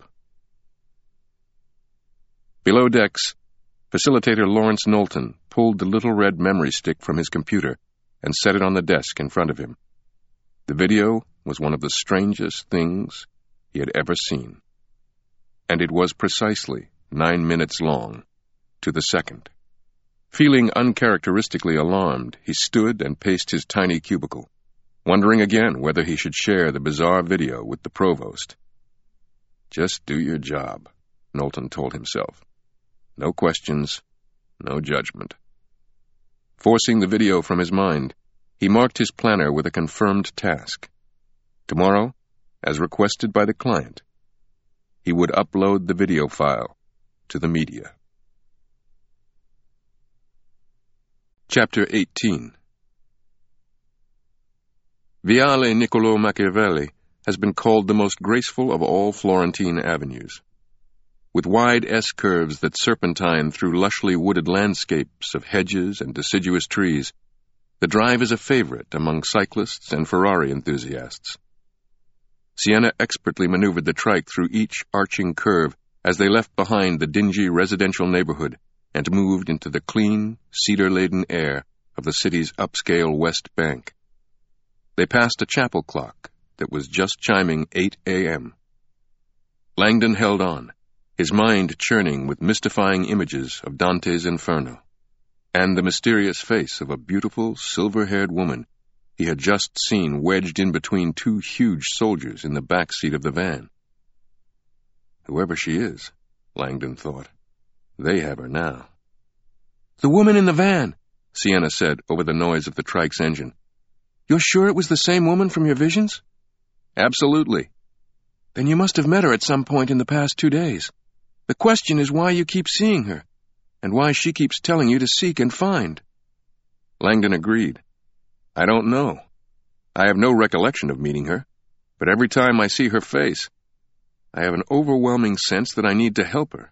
Below decks, Facilitator Lawrence Knowlton pulled the little red memory stick from his computer and set it on the desk in front of him. The video was one of the strangest things he had ever seen. And it was precisely 9 minutes long, to the second. Feeling uncharacteristically alarmed, he stood and paced his tiny cubicle, wondering again whether he should share the bizarre video with the provost. Just do your job, Knowlton told himself. No questions, no judgment. Forcing the video from his mind, he marked his planner with a confirmed task. Tomorrow, as requested by the client, he would upload the video file to the media. Chapter 18. Viale Niccolò Machiavelli has been called the most graceful of all Florentine avenues. With wide S-curves that serpentine through lushly wooded landscapes of hedges and deciduous trees, the drive is a favorite among cyclists and Ferrari enthusiasts. Siena expertly maneuvered the trike through each arching curve as they left behind the dingy residential neighborhood and moved into the clean, cedar-laden air of the city's upscale West Bank. They passed a chapel clock that was just chiming 8 a.m. Langdon held on, his mind churning with mystifying images of Dante's Inferno, and the mysterious face of a beautiful, silver-haired woman he had just seen wedged in between 2 huge soldiers in the back seat of the van. Whoever she is, Langdon thought, They have her now. The woman in the van, Sienna said over the noise of the trike's engine. You're sure it was the same woman from your visions? Absolutely. Then you must have met her at some point in the past 2 days. The question is why you keep seeing her, and why she keeps telling you to seek and find. Langdon agreed. I don't know. I have no recollection of meeting her, but every time I see her face, I have an overwhelming sense that I need to help her.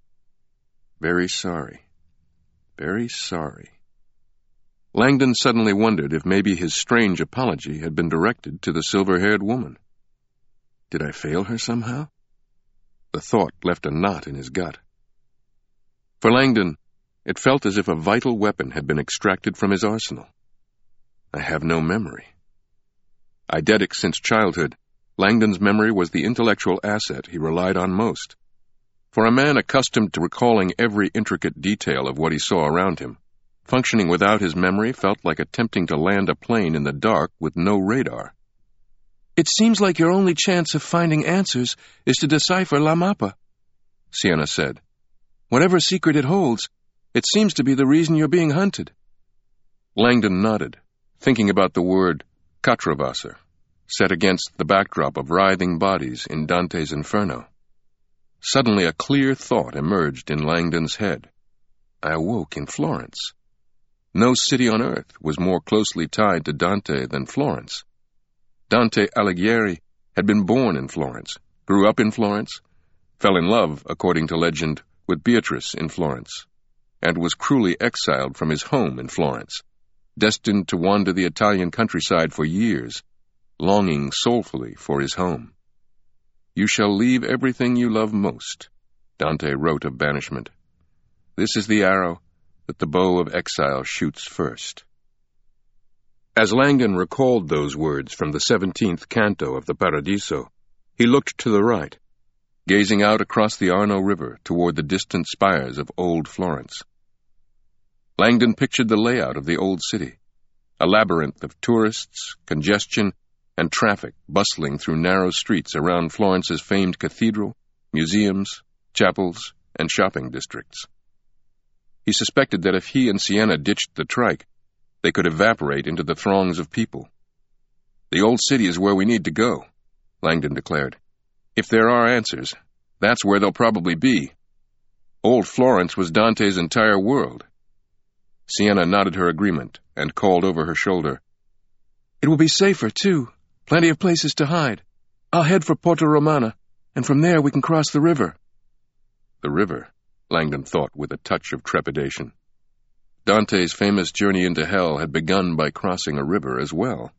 Very sorry. Very sorry. Langdon suddenly wondered if maybe his strange apology had been directed to the silver-haired woman. Did I fail her somehow? The thought left a knot in his gut. For Langdon, it felt as if a vital weapon had been extracted from his arsenal. I have no memory. Eidetic since childhood, Langdon's memory was the intellectual asset he relied on most. For a man accustomed to recalling every intricate detail of what he saw around him, functioning without his memory felt like attempting to land a plane in the dark with no radar. It seems like your only chance of finding answers is to decipher La Mappa, Sienna said. Whatever secret it holds, it seems to be the reason you're being hunted. Langdon nodded, thinking about the word Katravasser, set against the backdrop of writhing bodies in Dante's Inferno. Suddenly a clear thought emerged in Langdon's head. I awoke in Florence. No city on earth was more closely tied to Dante than Florence. Dante Alighieri had been born in Florence, grew up in Florence, fell in love, according to legend, with Beatrice in Florence, and was cruelly exiled from his home in Florence, destined to wander the Italian countryside for years, longing soulfully for his home. You shall leave everything you love most, Dante wrote of banishment. This is the arrow that the bow of exile shoots first. As Langdon recalled those words from the 17th canto of the Paradiso, he looked to the right, gazing out across the Arno River toward the distant spires of old Florence. Langdon pictured the layout of the old city, a labyrinth of tourists, congestion, and traffic bustling through narrow streets around Florence's famed cathedral, museums, chapels, and shopping districts. He suspected that if he and Sienna ditched the trike, they could evaporate into the throngs of people. The old city is where we need to go, Langdon declared. If there are answers, that's where they'll probably be. Old Florence was Dante's entire world. Sienna nodded her agreement and called over her shoulder. It will be safer, too. Plenty of places to hide. I'll head for Porta Romana, and from there we can cross the river. The river, Langdon thought with a touch of trepidation. Dante's famous journey into hell had begun by crossing a river as well.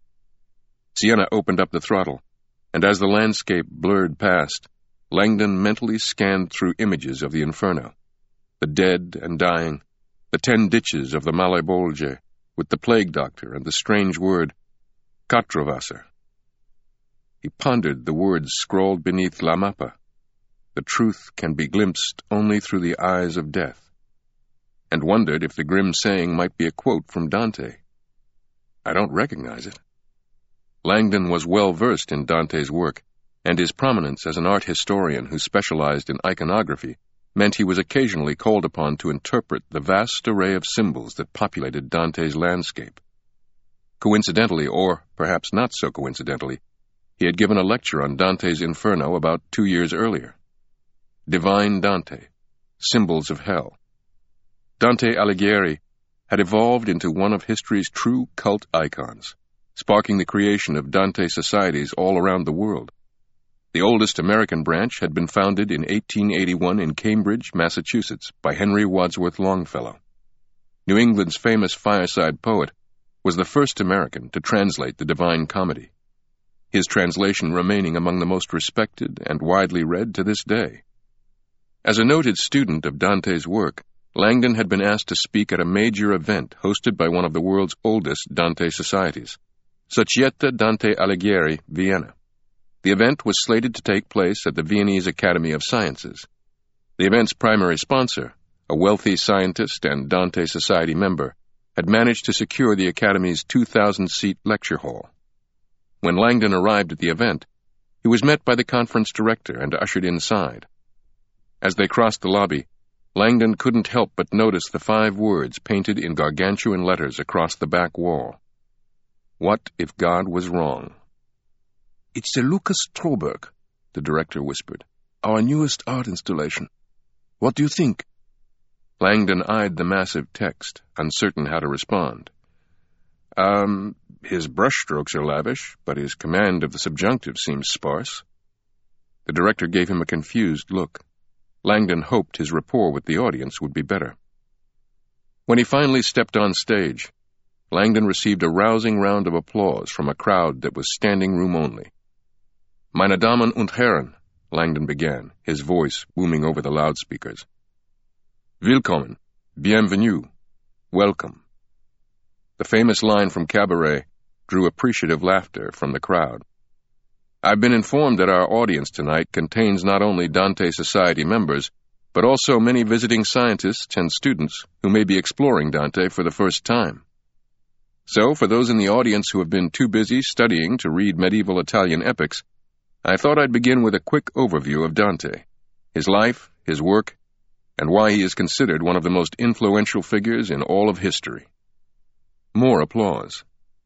Sienna opened up the throttle, and as the landscape blurred past, Langdon mentally scanned through images of the Inferno, the dead and dying, the 10 ditches of the Malebolge, with the plague doctor and the strange word, Katravasser. He pondered the words scrawled beneath La Mappa. The truth can be glimpsed only through the eyes of death, and wondered if the grim saying might be a quote from Dante. I don't recognize it. Langdon was well versed in Dante's work, and his prominence as an art historian who specialized in iconography meant he was occasionally called upon to interpret the vast array of symbols that populated Dante's landscape. Coincidentally, or perhaps not so coincidentally, he had given a lecture on Dante's Inferno about 2 years earlier. Divine Dante, Symbols of Hell. Dante Alighieri had evolved into one of history's true cult icons, sparking the creation of Dante societies all around the world. The oldest American branch had been founded in 1881 in Cambridge, Massachusetts, by Henry Wadsworth Longfellow. New England's famous fireside poet was the first American to translate the Divine Comedy, his translation remaining among the most respected and widely read to this day. As a noted student of Dante's work, Langdon had been asked to speak at a major event hosted by one of the world's oldest Dante societies, Società Dante Alighieri, Vienna. The event was slated to take place at the Viennese Academy of Sciences. The event's primary sponsor, a wealthy scientist and Dante Society member, had managed to secure the Academy's 2,000-seat lecture hall. When Langdon arrived at the event, he was met by the conference director and ushered inside. As they crossed the lobby, Langdon couldn't help but notice the 5 words painted in gargantuan letters across the back wall. What if God was wrong? "It's the Lucas Stroberg," the director whispered. "Our newest art installation. What do you think?" Langdon eyed the massive text, uncertain how to respond. His brushstrokes are lavish, but his command of the subjunctive seems sparse." The director gave him a confused look. Langdon hoped his rapport with the audience would be better. When he finally stepped on stage, Langdon received a rousing round of applause from a crowd that was standing room only. "Meine Damen und Herren," Langdon began, his voice booming over the loudspeakers. "Willkommen, bienvenue, welcome." The famous line from Cabaret drew appreciative laughter from the crowd. "I've been informed that our audience tonight contains not only Dante Society members, but also many visiting scientists and students who may be exploring Dante for the first time. So, for those in the audience who have been too busy studying to read medieval Italian epics, I thought I'd begin with a quick overview of Dante, his life, his work, and why he is considered one of the most influential figures in all of history." More applause.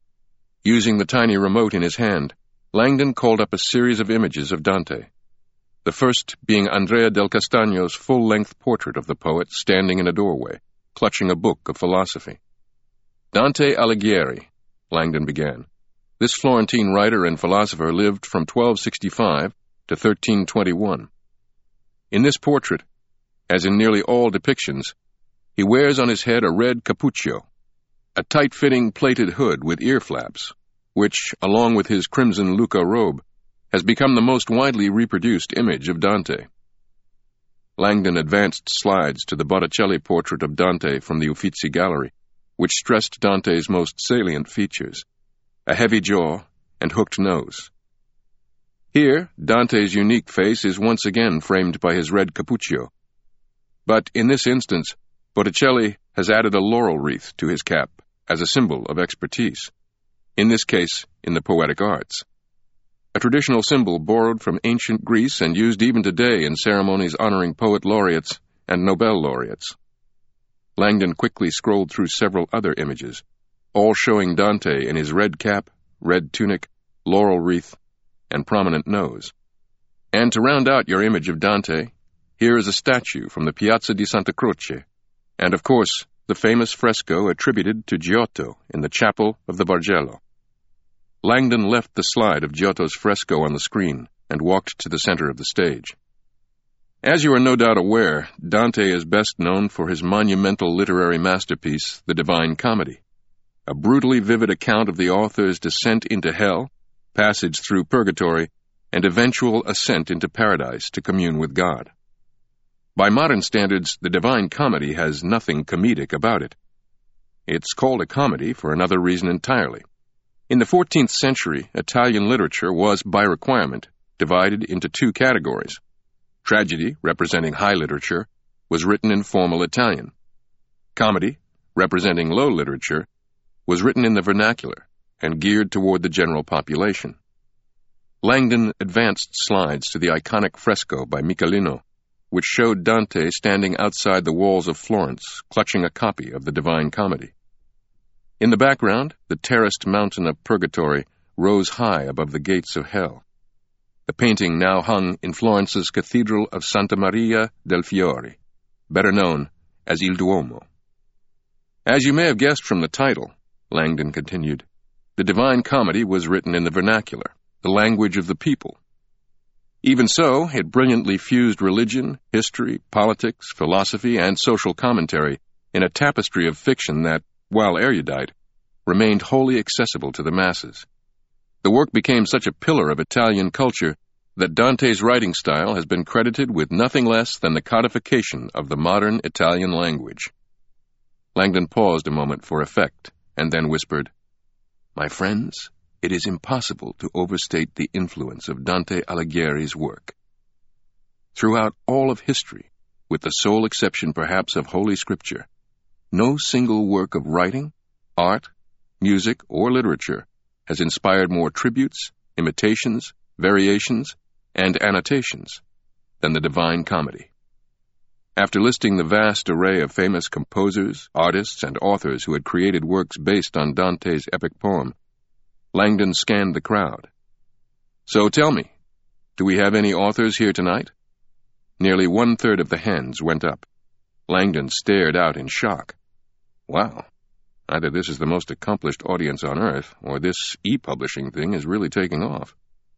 Using the tiny remote in his hand, Langdon called up a series of images of Dante, the first being Andrea del Castagno's full-length portrait of the poet standing in a doorway, clutching a book of philosophy. "Dante Alighieri," Langdon began. "This Florentine writer and philosopher lived from 1265 to 1321. In this portrait, as in nearly all depictions, he wears on his head a red cappuccio, a tight-fitting plated hood with ear flaps, which, along with his crimson Lucca robe, has become the most widely reproduced image of Dante." Langdon advanced slides to the Botticelli portrait of Dante from the Uffizi Gallery, which stressed Dante's most salient features, a heavy jaw and hooked nose. Here, Dante's unique face is once again framed by his red cappuccio. But in this instance, Botticelli has added a laurel wreath to his cap as a symbol of expertise, in this case in the poetic arts, a traditional symbol borrowed from ancient Greece and used even today in ceremonies honoring poet laureates and Nobel laureates. Langdon quickly scrolled through several other images, all showing Dante in his red cap, red tunic, laurel wreath, and prominent nose. And to round out your image of Dante, here is a statue from the Piazza di Santa Croce, and of course, the famous fresco attributed to Giotto in the chapel of the Bargello. Langdon left the slide of Giotto's fresco on the screen and walked to the center of the stage. As you are no doubt aware, Dante is best known for his monumental literary masterpiece, The Divine Comedy, a brutally vivid account of the author's descent into hell, passage through purgatory, and eventual ascent into paradise to commune with God. By modern standards, The Divine Comedy has nothing comedic about it. It's called a comedy for another reason entirely. In the 14th century, Italian literature was, by requirement, divided into 2 categories. Tragedy, representing high literature, was written in formal Italian. Comedy, representing low literature, was written in the vernacular and geared toward the general population. Langdon advanced slides to the iconic fresco by Michelino, which showed Dante standing outside the walls of Florence, clutching a copy of the Divine Comedy. In the background, the terraced mountain of Purgatory rose high above the gates of hell. The painting now hung in Florence's Cathedral of Santa Maria del Fiore, better known as Il Duomo. As you may have guessed from the title, Langdon continued, the Divine Comedy was written in the vernacular, the language of the people. Even so, it brilliantly fused religion, history, politics, philosophy, and social commentary in a tapestry of fiction that, while erudite, remained wholly accessible to the masses. The work became such a pillar of Italian culture that Dante's writing style has been credited with nothing less than the codification of the modern Italian language. Langdon paused a moment for effect, and then whispered, "My friends, it is impossible to overstate the influence of Dante Alighieri's work. Throughout all of history, with the sole exception perhaps of Holy Scripture, no single work of writing, art, music, or literature has inspired more tributes, imitations, variations, and annotations than the Divine Comedy." After listing the vast array of famous composers, artists, and authors who had created works based on Dante's epic poem, Langdon scanned the crowd. "So tell me, do we have any authors here tonight?" Nearly 1/3 of the hands went up. Langdon stared out in shock. Wow, either this is the most accomplished audience on Earth, or this e-publishing thing is really taking off.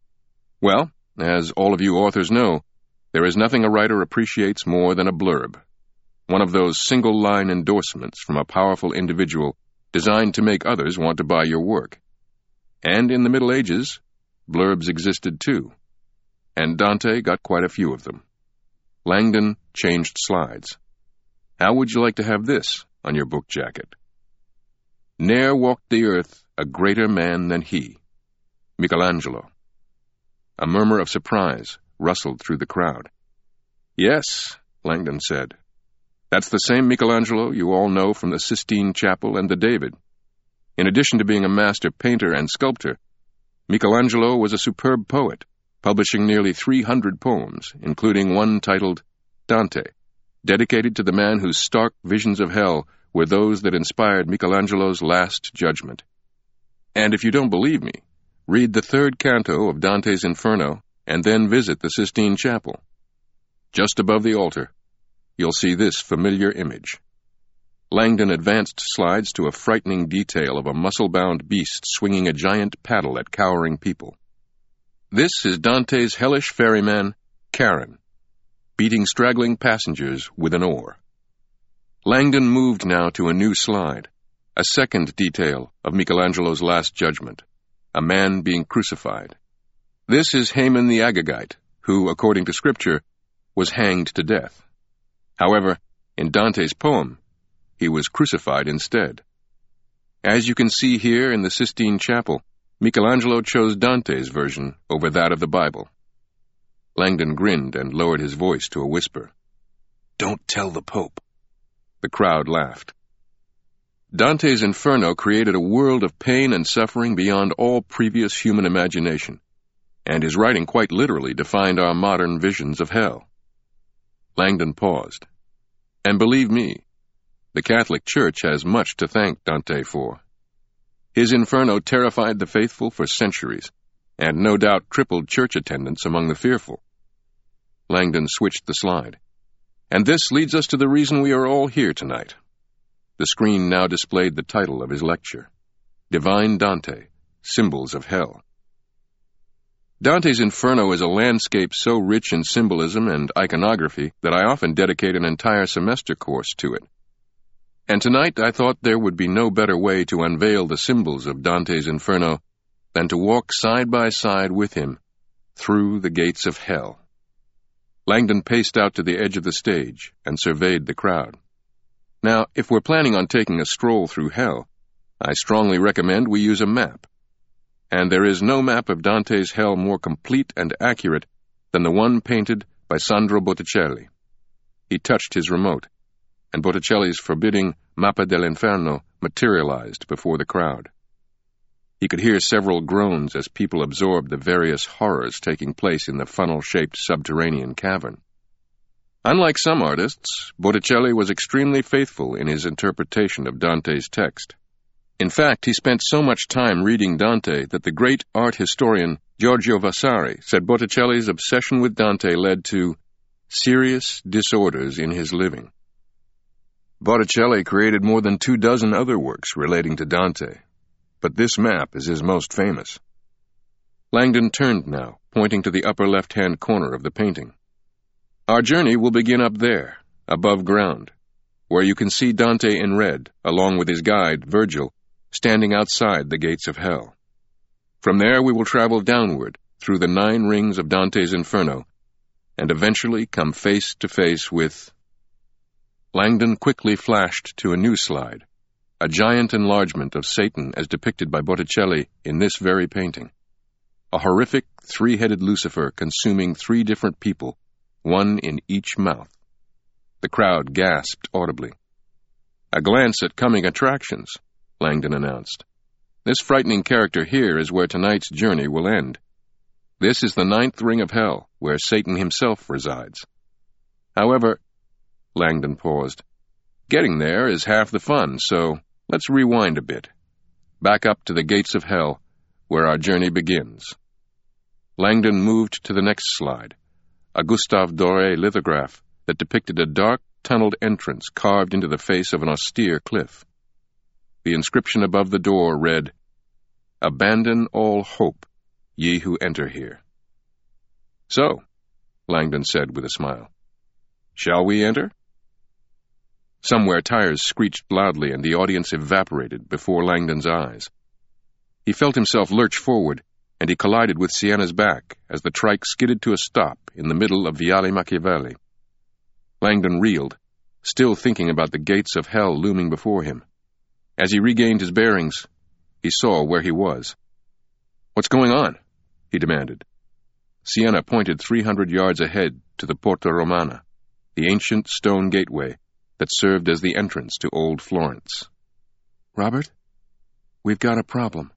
Well, as all of you authors know, there is nothing a writer appreciates more than a blurb, one of those single-line endorsements from a powerful individual designed to make others want to buy your work. And in the Middle Ages, blurbs existed too, and Dante got quite a few of them. Langdon changed slides. How would you like to have this on your book jacket? "Ne'er walked the earth a greater man than he, Michelangelo." A murmur of surprise rustled through the crowd. "Yes," Langdon said. "That's the same Michelangelo you all know from the Sistine Chapel and the David. In addition to being a master painter and sculptor, Michelangelo was a superb poet, publishing nearly 300 poems, including one titled Dante, dedicated to the man whose stark visions of hell were those that inspired Michelangelo's Last Judgment. And if you don't believe me, read the 3rd canto of Dante's Inferno and then visit the Sistine Chapel. Just above the altar, you'll see this familiar image." Langdon advanced slides to a frightening detail of a muscle-bound beast swinging a giant paddle at cowering people. "This is Dante's hellish ferryman, Charon, beating straggling passengers with an oar." Langdon moved now to a new slide, a second detail of Michelangelo's Last Judgment, a man being crucified. "This is Haman the Agagite, who, according to Scripture, was hanged to death. However, in Dante's poem, he was crucified instead. As you can see here in the Sistine Chapel, Michelangelo chose Dante's version over that of the Bible." Langdon grinned and lowered his voice to a whisper. "Don't tell the Pope." The crowd laughed. Dante's Inferno created a world of pain and suffering beyond all previous human imagination, and his writing quite literally defined our modern visions of hell. Langdon paused. And believe me, the Catholic Church has much to thank Dante for. His Inferno terrified the faithful for centuries, and no doubt tripled church attendance among the fearful. Langdon switched the slide. "And this leads us to the reason we are all here tonight." The screen now displayed the title of his lecture, Divine Dante, Symbols of Hell. Dante's Inferno is a landscape so rich in symbolism and iconography that I often dedicate an entire semester course to it. And tonight I thought there would be no better way to unveil the symbols of Dante's Inferno than to walk side by side with him through the gates of hell. Langdon paced out to the edge of the stage and surveyed the crowd. Now, if we're planning on taking a stroll through hell, I strongly recommend we use a map. And there is no map of Dante's hell more complete and accurate than the one painted by Sandro Botticelli. He touched his remote, and Botticelli's forbidding Mappa dell'Inferno materialized before the crowd. He could hear several groans as people absorbed the various horrors taking place in the funnel-shaped subterranean cavern. Unlike some artists, Botticelli was extremely faithful in his interpretation of Dante's text. In fact, he spent so much time reading Dante that the great art historian Giorgio Vasari said Botticelli's obsession with Dante led to serious disorders in his living. Botticelli created more than 24 other works relating to Dante, but this map is his most famous. Langdon turned now, pointing to the upper left-hand corner of the painting. Our journey will begin up there, above ground, where you can see Dante in red, along with his guide, Virgil, standing outside the gates of hell. From there we will travel downward through the 9 rings of Dante's Inferno, and eventually come face to face with... Langdon quickly flashed to a new slide, a giant enlargement of Satan as depicted by Botticelli in this very painting. A horrific 3-headed Lucifer consuming 3 different people, one in each mouth. The crowd gasped audibly. A glance at coming attractions, Langdon announced. This frightening character here is where tonight's journey will end. This is the 9th ring of hell, where Satan himself resides. However, Langdon paused. Getting there is half the fun, so let's rewind a bit. Back up to the gates of hell, where our journey begins. Langdon moved to the next slide, a Gustave Doré lithograph that depicted a dark, tunneled entrance carved into the face of an austere cliff. The inscription above the door read, "Abandon all hope, ye who enter here." "So," Langdon said with a smile, "shall we enter?" Somewhere tires screeched loudly and the audience evaporated before Langdon's eyes. He felt himself lurch forward, and he collided with Sienna's back as the trike skidded to a stop in the middle of Viale Machiavelli. Langdon reeled, still thinking about the gates of hell looming before him. As he regained his bearings, he saw where he was. "What's going on?" he demanded. Sienna pointed 300 yards ahead to the Porta Romana, the ancient stone gateway that served as the entrance to Old Florence. "Robert, we've got a problem."